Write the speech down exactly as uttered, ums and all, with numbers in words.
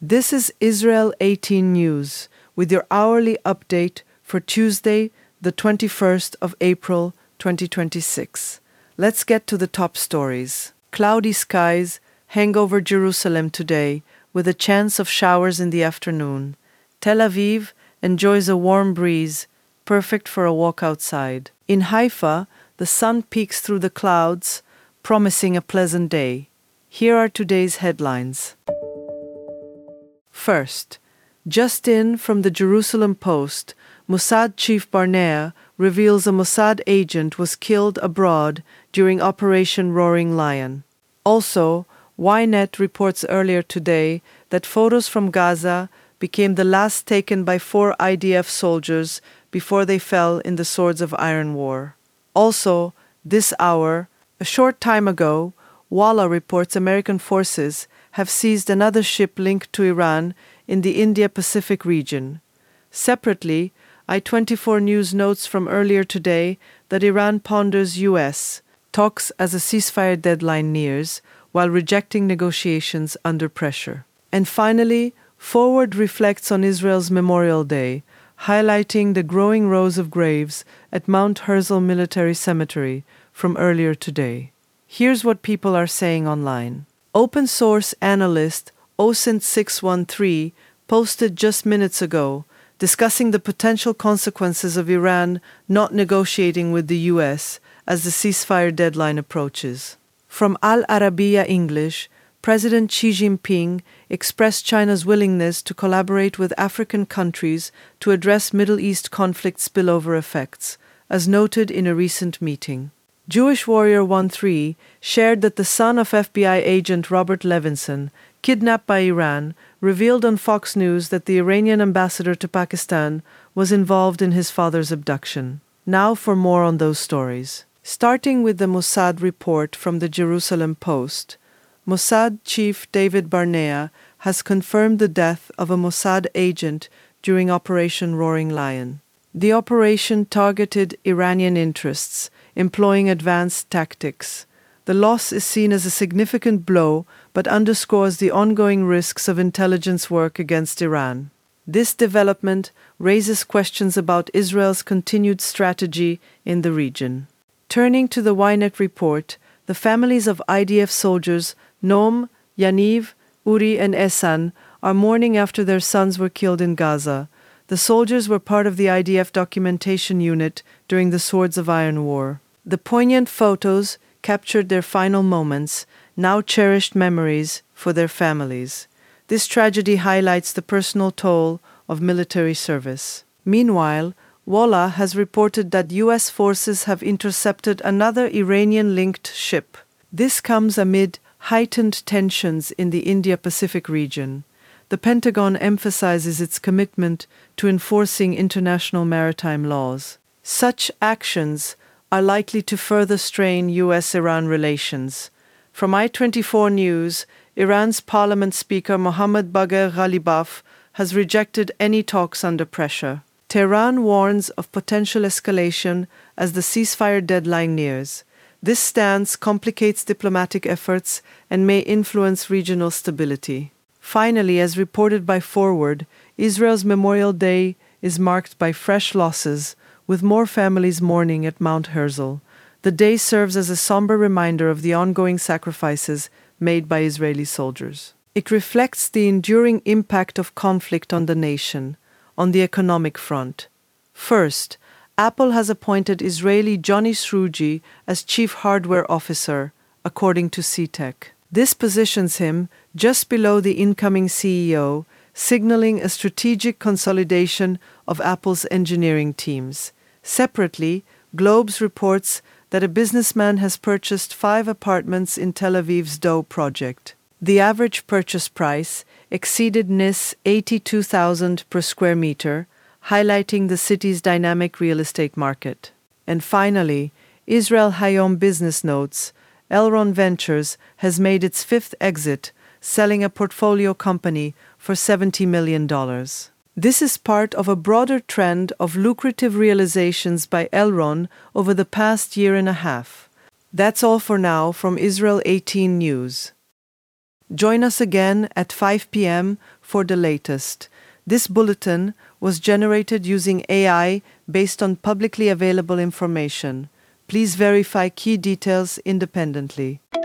This is Israel eighteen News with your hourly update for Tuesday, the twenty-first of April, twenty twenty-six. Let's get to the top stories. Cloudy skies hang over Jerusalem today with a chance of showers in the afternoon. Tel Aviv enjoys a warm breeze, perfect for a walk outside. In Haifa, the sun peeks through the clouds, promising a pleasant day. Here are today's headlines. First, just in from the Jerusalem Post, Mossad Chief Barnea reveals a Mossad agent was killed abroad during Operation Roaring Lion. Also, Ynet reports earlier today that photos from Gaza became the last taken by four I D F soldiers before they fell in the Swords of Iron War. Also, this hour, a short time ago, Walla reports American forces have seized another ship linked to Iran in the India-Pacific region. Separately, I twenty-four News notes from earlier today that Iran ponders U S talks as a ceasefire deadline nears, while rejecting negotiations under pressure. And finally, Forward reflects on Israel's Memorial Day, highlighting the growing rows of graves at Mount Herzl Military Cemetery from earlier today. Here's what people are saying online. Open source analyst O S I N T six one three posted just minutes ago, discussing the potential consequences of Iran not negotiating with the U S as the ceasefire deadline approaches. From Al Arabiya English, President Xi Jinping expressed China's willingness to collaborate with African countries to address Middle East conflict spillover effects, as noted in a recent meeting. Jewish Warrior thirteen shared that the son of F B I agent Robert Levinson, kidnapped by Iran, revealed on Fox News that the Iranian ambassador to Pakistan was involved in his father's abduction. Now for more on those stories. Starting with the Mossad report from the Jerusalem Post, Mossad Chief David Barnea has confirmed the death of a Mossad agent during Operation Roaring Lion. The operation targeted Iranian interests, employing advanced tactics. The loss is seen as a significant blow, but underscores the ongoing risks of intelligence work against Iran. This development raises questions about Israel's continued strategy in the region. Turning to the Ynet report, the families of I D F soldiers Noam, Yaniv, Uri, and Ehsan are mourning after their sons were killed in Gaza. The soldiers were part of the I D F documentation unit during the Swords of Iron War. The poignant photos captured their final moments, now cherished memories for their families. This tragedy highlights the personal toll of military service. Meanwhile, Walla has reported that U S forces have intercepted another Iranian-linked ship. This comes amid heightened tensions in the India-Pacific region. The Pentagon emphasizes its commitment to enforcing international maritime laws. Such actions are likely to further strain U S Iran relations. From I twenty-four News, Iran's parliament speaker Mohammad Bagher Ghalibaf has rejected any talks under pressure. Tehran warns of potential escalation as the ceasefire deadline nears. This stance complicates diplomatic efforts and may influence regional stability. Finally, as reported by Forward, Israel's Memorial Day is marked by fresh losses, with more families mourning at Mount Herzl. The day serves as a somber reminder of the ongoing sacrifices made by Israeli soldiers. It reflects the enduring impact of conflict on the nation. On the economic front, first, Apple has appointed Israeli Johnny Srouji as Chief Hardware Officer, according to C Tech. This positions him just below the incoming C E O, signaling a strategic consolidation of Apple's engineering teams. Separately, Globes reports that a businessman has purchased five apartments in Tel Aviv's Doe project. The average purchase price exceeded N I S eighty-two thousand per square meter, highlighting the city's dynamic real estate market. And finally, Israel Hayom Business notes, Elron Ventures has made its fifth exit, selling a portfolio company for seventy million dollars. This is part of a broader trend of lucrative realizations by Elron over the past year and a half. That's all for now from Israel eighteen News. Join us again at five p.m. for the latest. This bulletin was generated using A I based on publicly available information. Please verify key details independently.